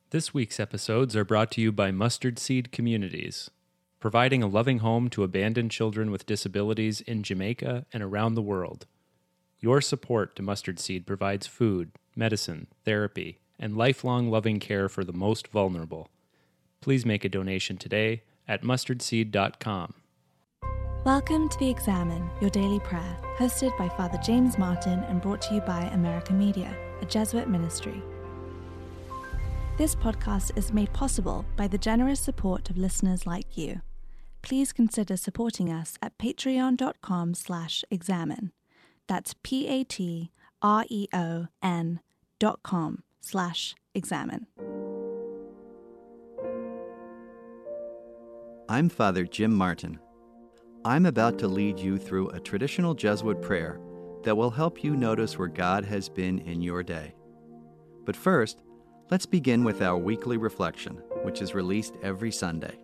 This week's episodes are brought to you by Mustard Seed Communities, providing a loving home to abandoned children with disabilities in Jamaica and around the world. Your support to Mustard Seed provides food, medicine, therapy, and lifelong loving care for the most vulnerable. Please make a donation today at mustardseed.com. Welcome to The Examine, your daily prayer, hosted by Father James Martin and brought to you by America Media, a Jesuit ministry. This podcast is made possible by the generous support of listeners like you. Please consider supporting us at patreon.com/examine. That's patreon.com/examine. I'm Father Jim Martin. I'm about to lead you through a traditional Jesuit prayer that will help you notice where God has been in your day. But first, let's begin with our weekly reflection, which is released every Sunday.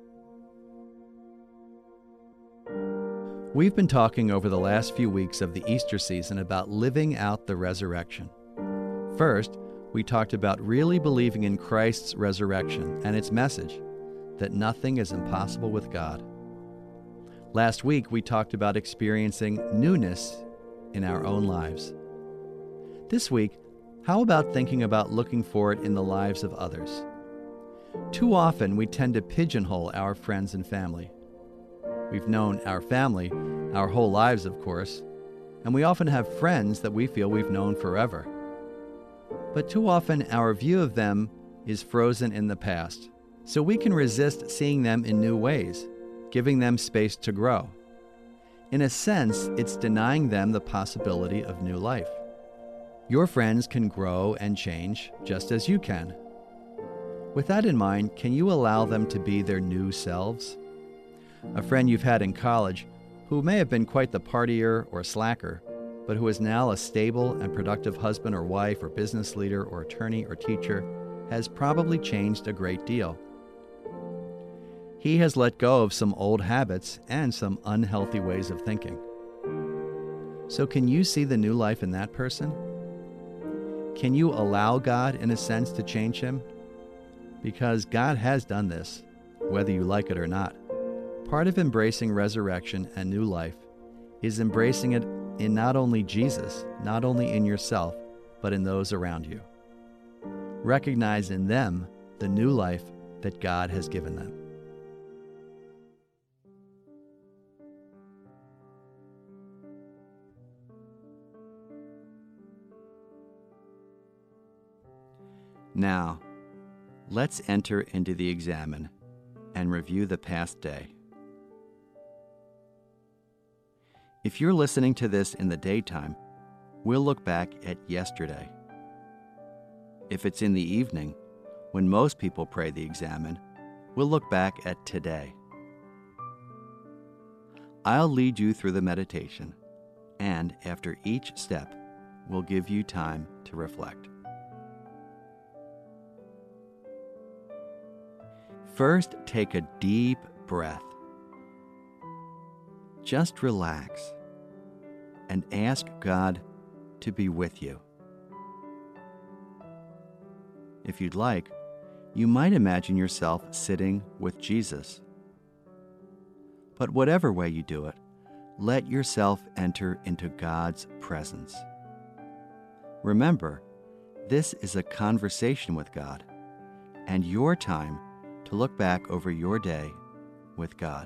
We've been talking over the last few weeks of the Easter season about living out the resurrection. First, we talked about really believing in Christ's resurrection and its message, that nothing is impossible with God. Last week, we talked about experiencing newness in our own lives. This week, how about thinking about looking for it in the lives of others? Too often, we tend to pigeonhole our friends and family. We've known our family our whole lives, of course, and we often have friends that we feel we've known forever. But too often, our view of them is frozen in the past, so we can resist seeing them in new ways, giving them space to grow. In a sense, it's denying them the possibility of new life. Your friends can grow and change just as you can. With that in mind, can you allow them to be their new selves? A friend you've had in college, who may have been quite the partier or slacker, but who is now a stable and productive husband or wife or business leader or attorney or teacher, has probably changed a great deal. He has let go of some old habits and some unhealthy ways of thinking. So can you see the new life in that person? Can you allow God, in a sense, to change him? Because God has done this, whether you like it or not. Part of embracing resurrection and new life is embracing it in not only Jesus, not only in yourself, but in those around you. Recognize in them the new life that God has given them. Now, let's enter into the Examine and review the past day. If you're listening to this in the daytime, we'll look back at yesterday. If it's in the evening, when most people pray the Examine, we'll look back at today. I'll lead you through the meditation, and after each step, we'll give you time to reflect. First, take a deep breath. Just relax and ask God to be with you. If you'd like, you might imagine yourself sitting with Jesus. But whatever way you do it, let yourself enter into God's presence. Remember, this is a conversation with God, and your time to look back over your day with God.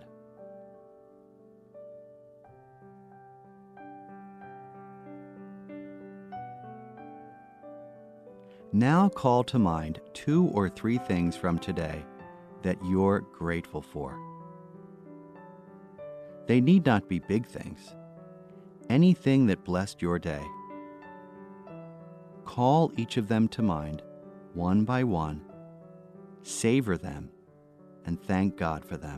Now call to mind 2 or 3 things from today that you're grateful for. They need not be big things. Anything that blessed your day. Call each of them to mind, one by one, savor them, and thank God for them.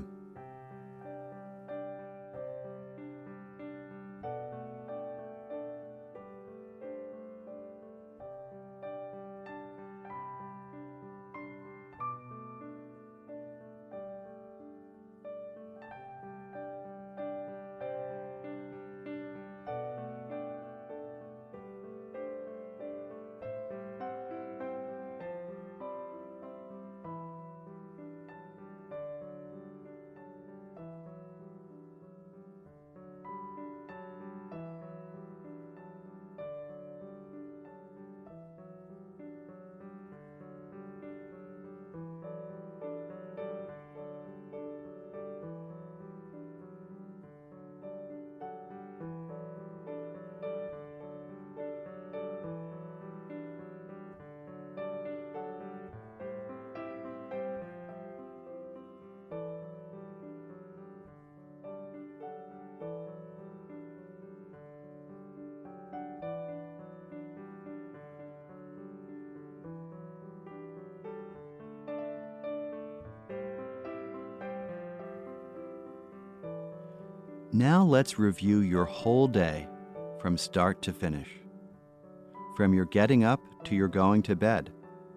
Now let's review your whole day from start to finish, from your getting up to your going to bed.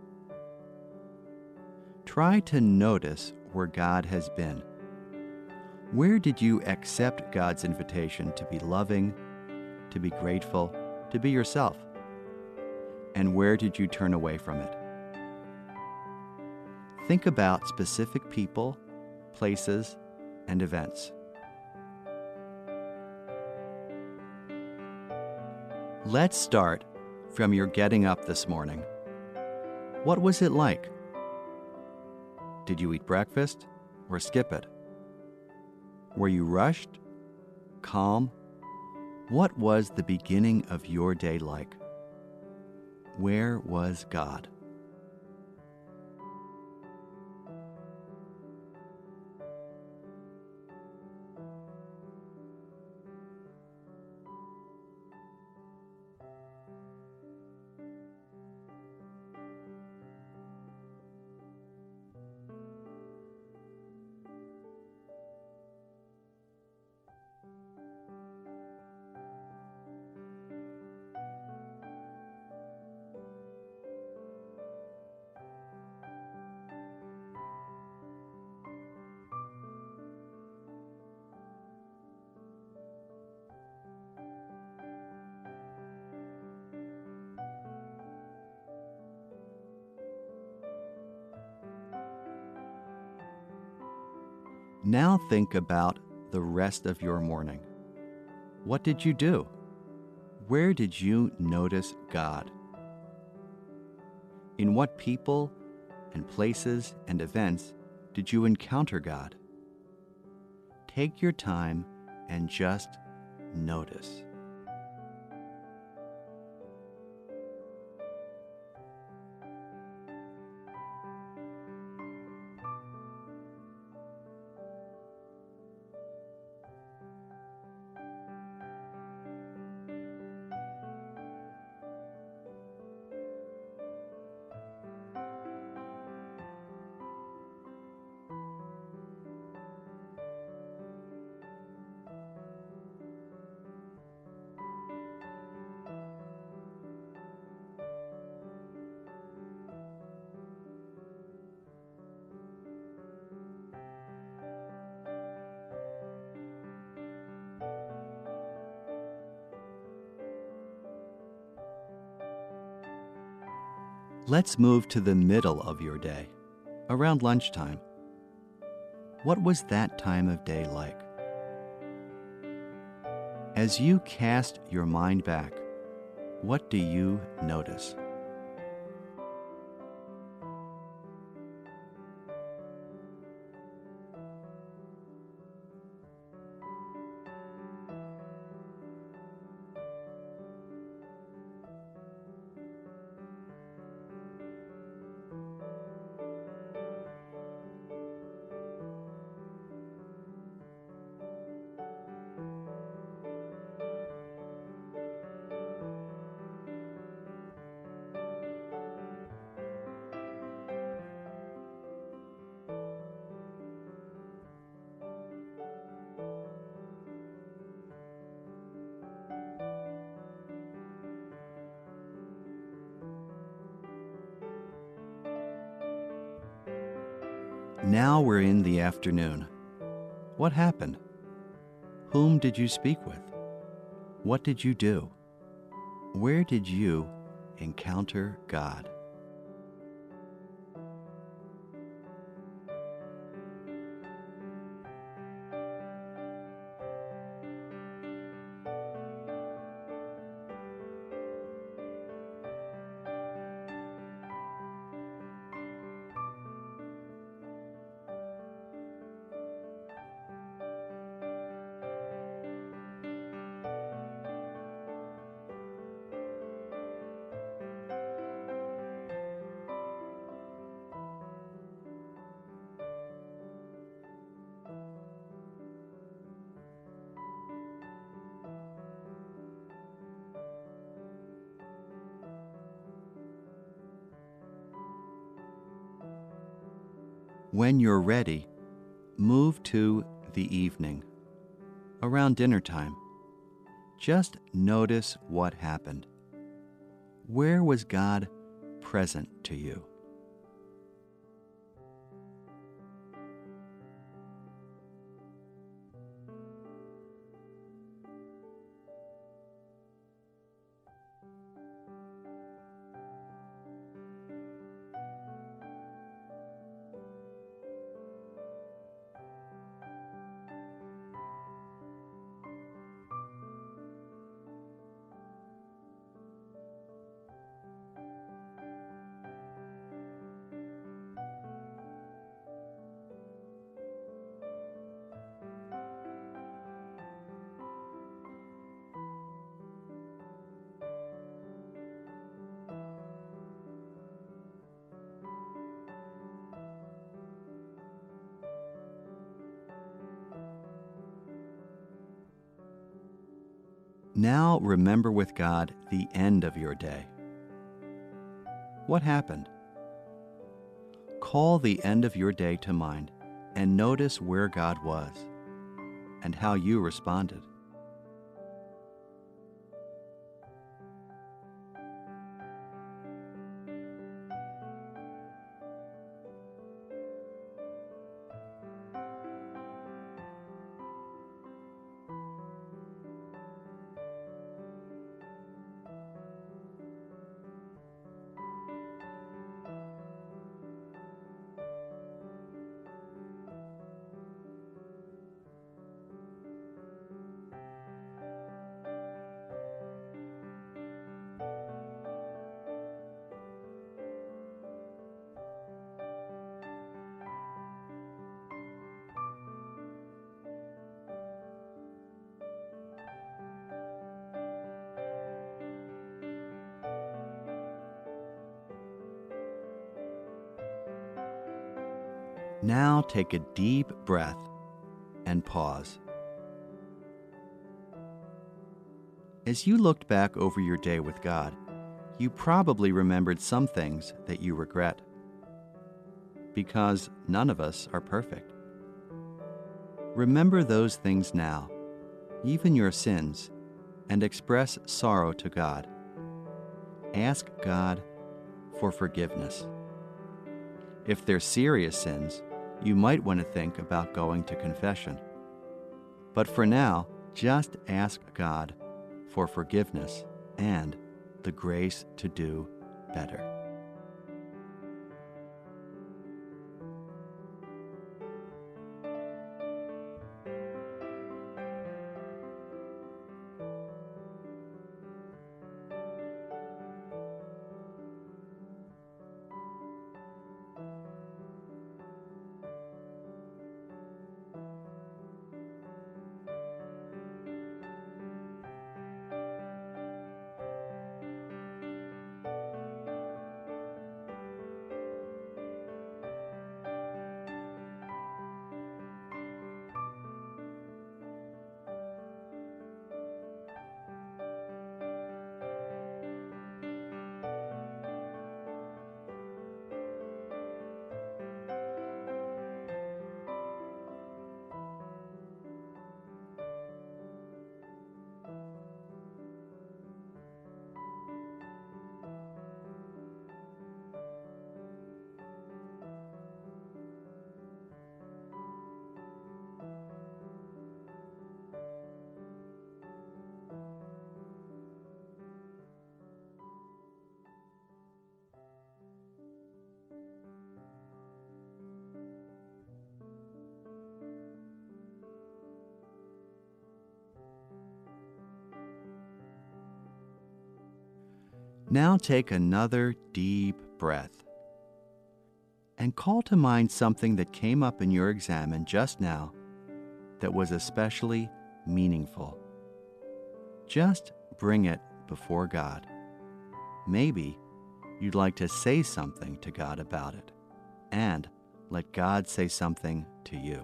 Try to notice where God has been. Where did you accept God's invitation to be loving, to be grateful, to be yourself? And where did you turn away from it? Think about specific people, places, and events. Let's start from your getting up this morning. What was it like? Did you eat breakfast or skip it? Were you rushed? Calm? What was the beginning of your day like? Where was God? Now think about the rest of your morning. What did you do? Where did you notice God? In what people and places and events did you encounter God? Take your time and just notice. Let's move to the middle of your day, around lunchtime. What was that time of day like? As you cast your mind back, what do you notice? Now we're in the afternoon. What happened? Whom did you speak with? What did you do? Where did you encounter God? When you're ready, move to the evening. around dinner time. Just notice what happened. Where was God present to you? Now remember with God the end of your day. What happened? Call the end of your day to mind and notice where God was and how you responded. Now take a deep breath and pause. As you looked back over your day with God, you probably remembered some things that you regret, because none of us are perfect. Remember those things now, even your sins, and express sorrow to God. Ask God for forgiveness. If they're serious sins, you might want to think about going to confession. But for now, just ask God for forgiveness and the grace to do better. Now take another deep breath and call to mind something that came up in your examen just now that was especially meaningful. Just bring it before God. Maybe you'd like to say something to God about it, and let God say something to you.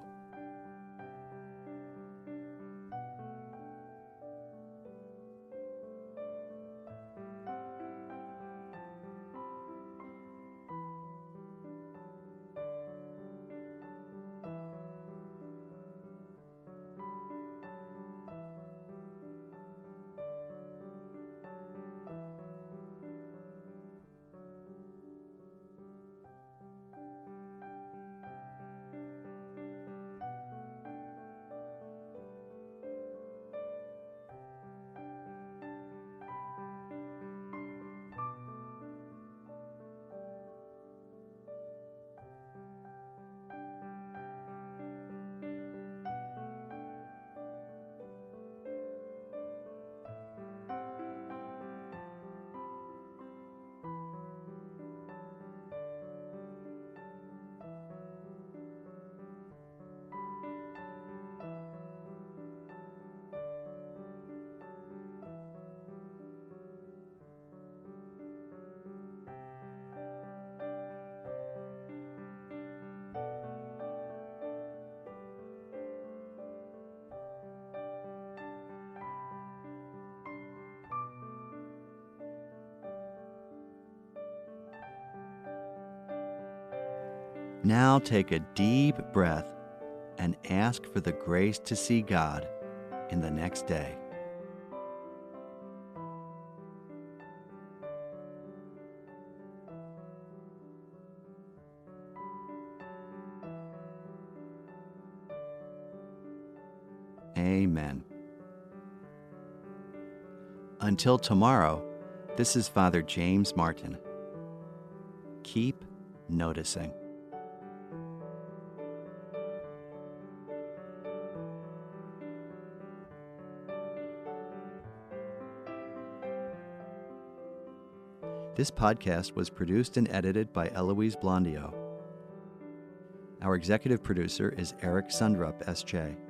Now take a deep breath and ask for the grace to see God in the next day. Amen. Until tomorrow, this is Father James Martin. Keep noticing. This podcast was produced and edited by Eloise Blondio. Our executive producer is Eric Sundrup, S.J.